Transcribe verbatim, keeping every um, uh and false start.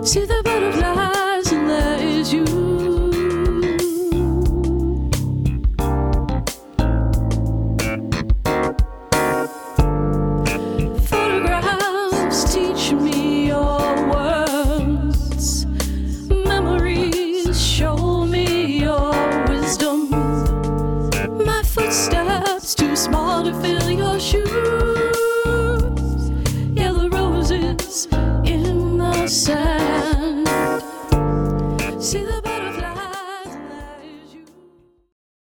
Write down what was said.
See the butterflies, and there is you. Photographs teach me your words. Memories show me your wisdom. My footsteps too small to fill your shoes. Yellow roses in the sand. See the